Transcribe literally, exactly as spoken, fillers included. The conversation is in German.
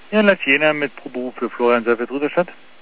Ja, Lass Jena mit Proberuf für Florian Seifert Rüderstadt.